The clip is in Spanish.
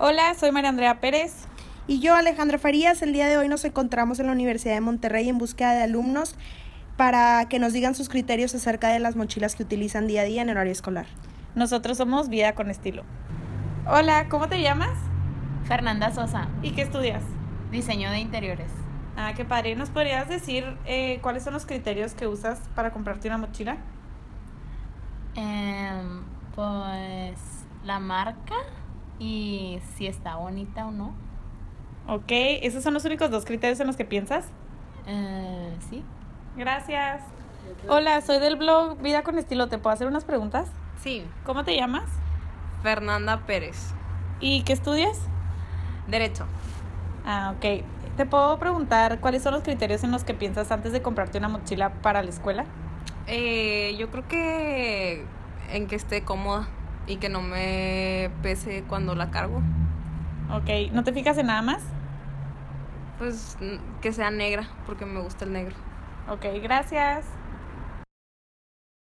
Hola, soy María Andrea Pérez. Y yo, Alejandra Farías. El día de hoy nos encontramos en la Universidad de Monterrey en búsqueda de alumnos para que nos digan sus criterios acerca de las mochilas que utilizan día a día en horario escolar. Nosotros somos Vida con Estilo. Hola, ¿cómo te llamas? Fernanda Sosa, ¿Y qué estudias? diseño de interiores. Ah, qué padre. ¿Nos podrías decir cuáles son los criterios que usas para comprarte una mochila? Pues la marca y si está bonita o no. Ok, ¿esos son los únicos dos criterios en los que piensas? Sí. Gracias. Hola, soy del blog Vida con Estilo. ¿Te puedo hacer unas preguntas? Sí, ¿Cómo te llamas? Fernanda Pérez. ¿Y qué estudias? Derecho. Ah, ok. ¿Te puedo preguntar cuáles son los criterios en los que piensas antes de comprarte una mochila para la escuela? Yo creo que en que esté cómoda y que no me pese cuando la cargo. Ok, ¿no te fijas en nada más? Pues que sea negra, porque me gusta el negro. Ok, gracias.